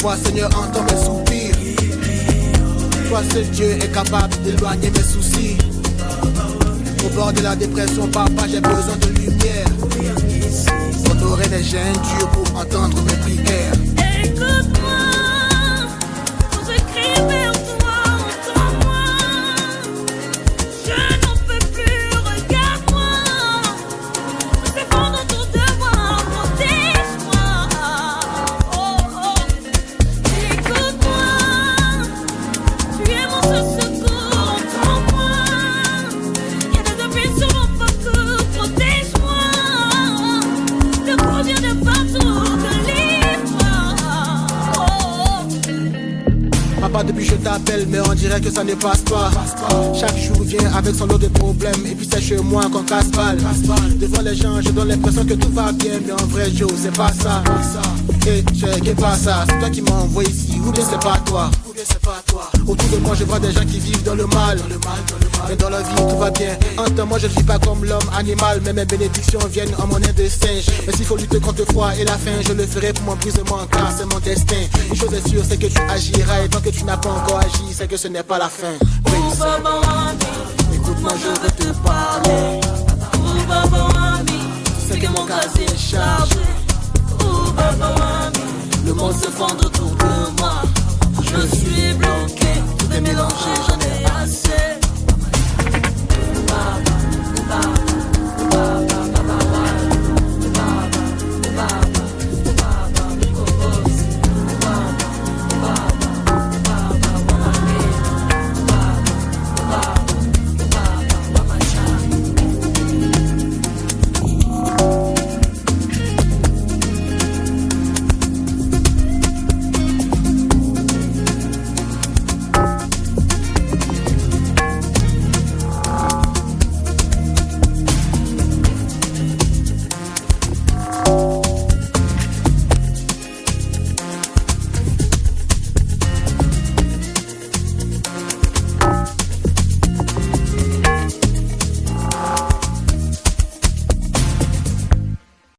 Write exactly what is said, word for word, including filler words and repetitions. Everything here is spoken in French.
Toi Seigneur entends mes soupirs. Toi seul Dieu est capable d'éloigner mes soucis. Au bord de la dépression, papa, j'ai besoin de lumière. Honorer les gènes durs pour entendre mes prières. Écoute-moi, quand je crie vers toi, entends-moi. Je n'en peux plus, regarde-moi. Je s'effondre autour de moi, protège-moi. Oh, oh. Écoute-moi, tu es mon seul secours, entends-moi. Il y a des abîmes sur mon parcours, protège-moi. Le coup vient de partout, délivre-moi. Oh, oh. Papa, depuis je t'appelle, mais on dirait que ça ne passe pas. Chaque jour vient avec son lot de problèmes. Et puis c'est chez moi qu'on casse-balle. Devant les gens, je donne l'impression que tout va bien. Mais en vrai, Joe, c'est pas ça. Et c'est pas ça. C'est toi qui m'as envoyé ici. Ou bien c'est pas toi. Autour de moi, je vois des gens qui vivent dans le mal. Mais dans la vie, tout va bien. Entends-moi, je ne vis pas comme l'homme animal. Mais mes bénédictions viennent en mon aide de singe. Mais s'il faut lutter contre le froid et la faim, je le ferai pour mon brisement, car c'est mon destin. Une chose est sûre, c'est que tu agiras. Et tant que tu n'as pas encore agi, c'est que ce n'est pas la fin. Oui. Écoute-moi, je veux te parler.